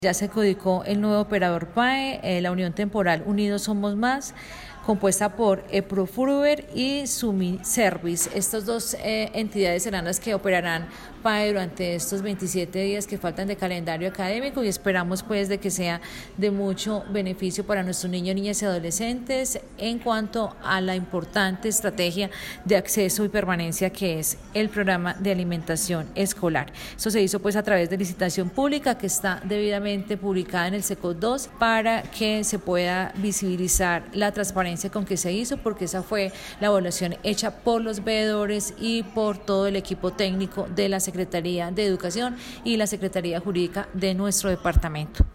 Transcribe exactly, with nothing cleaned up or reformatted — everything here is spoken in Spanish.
Ya se adjudicó el nuevo operador P A E, eh, la Unión Temporal Unidos Somos Más, compuesta por Eprofruber y Sumiservice. Estas dos eh, entidades serán las que operarán P A E durante estos veintisiete días que faltan de calendario académico, y esperamos pues de que sea de mucho beneficio para nuestros niños, niñas y adolescentes en cuanto a la importante estrategia de acceso y permanencia que es el programa de alimentación escolar. Esto se hizo pues a través de licitación pública que está debidamente publicada en el SECOT dos para que se pueda visibilizar la transparencia con que se hizo, porque esa fue la evaluación hecha por los veedores y por todo el equipo técnico de la Secretaría de Educación y la Secretaría Jurídica de nuestro departamento.